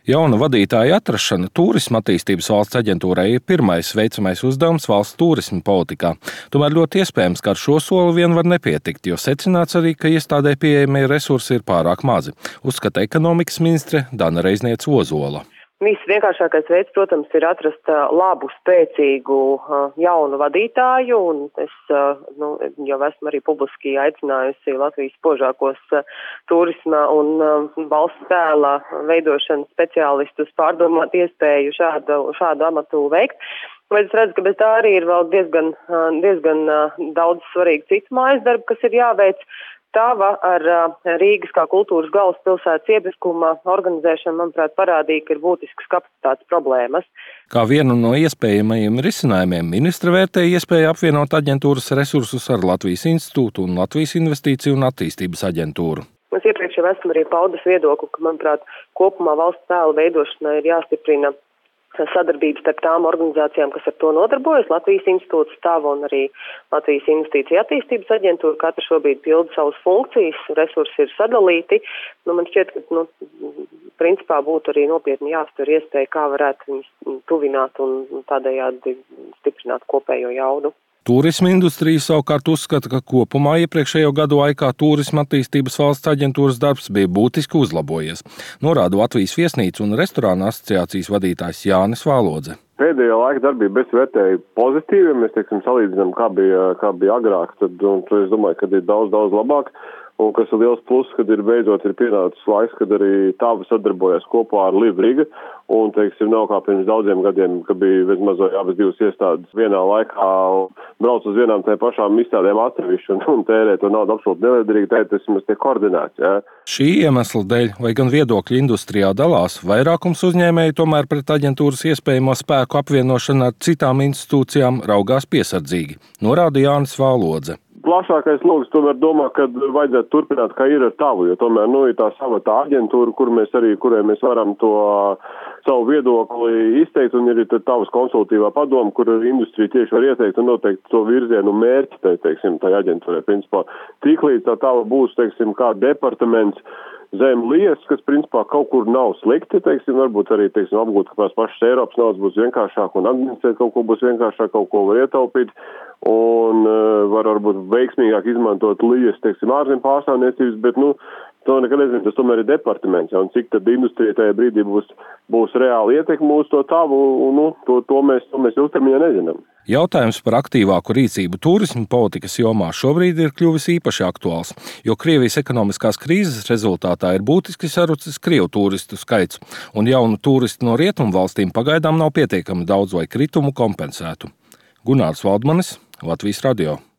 Jauna vadītāja atrašana Tūrisma attīstības valsts aģentūrai ir pirmais veicamais uzdevums valsts tūrisma politikā. Tomēr ļoti iespējams, ka ar šo soli vien var nepietikt, jo secināts arī, ka iestādē pieejamie resursi ir pārāk mazi, uzskata ekonomikas ministre Dana Reizniece-Ozola. Visvienkāršākais veids, protams, ir atrast labu, spēcīgu jaunu vadītāju, un es jau esmu arī publiski aicinājusi Latvijas spožākos turisma un valsts tēla veidošanas speciālistus pārdomāt iespēju šādu amatu veikt. Vai es redzu, ka bez tā arī ir vēl diezgan daudz svarīgu citu mājas darbu, kas ir jāveic. Tāva ar Rīgas kā kultūras galvaspilsētas iebiskuma organizēšanu, manuprāt, parādīja, ka ir būtiskas kapacitātes problēmas. Kā vienu no iespējamajiem risinājumiem ministre vērtēja iespēju apvienot aģentūras resursus ar Latvijas institūtu un Latvijas investīciju un attīstības aģentūru. Es iepriekš jau esmu arī paudus viedokli, ka, manuprāt, kopumā valsts tēla veidošanai ir jāstiprina sadarbības starp tām organizācijām, kas ar to nodarbojas, Latvijas institūts stāv un arī Latvijas investīcija attīstības aģentūra, katra šobrīd pilda savas funkcijas, resursi ir sadalīti. Man šķiet, ka principā būtu arī nopietni jāaptver iespēja, kā varētu viņus tuvināt un tādējādi stiprināt kopējo jaudu. Tūrisma industrija savukārt uzskata, ka kopumā iepriekšējo gadu laikā Tūrisma attīstības valsts aģentūras darbs bija būtiski uzlabojies, norāda Latvijas viesnīcu un restorāna asociācijas vadītājs Jānis Vālodze. Pēdējā laika darbība es vērtēju pozitīvi, ja mēs salīdzinām, kā bija agrāk, tad es domāju, ka ir daudz labāk. Un kas ir liels pluss, kad beidzot ir pienācis laiks, kad arī tāva sadarbojas kopā ar Live Riga. Un, nav kā pirms daudziem gadiem, kad bija vismaz abas divas iestādes vienā laikā brauc uz vienām tā pašām izstādēm atsevišķi un tērē to naudu absolūti neliederīgi, tagad tas mums tiek koordinēts. Ja. Šī iemesla dēļ, vai gan viedokļi industrijā dalās, vairākums uzņēmēju tomēr pret aģentūras iespējamo spēku apvienošanu ar citām institūcijām raugās piesardzīgi, norāda Jānis Vālodze. Plašākais logs tomēr domā, ka vajadzētu turpināt, kā ir ar tavu, jo tomēr ir tā aģentūra, kurai mēs varam to savu viedokli izteikt, un ir tavas konsultīvā padoma, kur industrija tieši var ieteikt un noteikt to virzienu mērķi, tai aģentūrai. Principā, tiklīdz tā tava būs, kā departaments zem liesas, kas principā kaut kur nav slikti, varbūt arī, apgūt, ka tās pašas Eiropas naudas būs vienkāršāk un administrēt kaut ko būs vienkāršāk, kaut ko var ietaupīt un varbūt veiksmīgāk izmantot liesas, ārzemju pārstāvniecības, bet, to nekad nezinu, tas tomēr ir departaments, un cik tad industrija tajā brīdī būs reāli ietekme uz to tavu, to mēs ilgtermiņā nezinām. Jautājums par aktīvāku rīcību turisma politikas jomā šobrīd ir kļuvis īpaši aktuāls, jo Krievijas ekonomiskās krīzes rezultātā ir būtiski sarucis krievu turistu skaits, un jaunu turistu no rietumvalstīm pagaidām nav pietiekami daudz, lai kritumu kompensētu. Gunārs Valdmanis, Latvijas radio.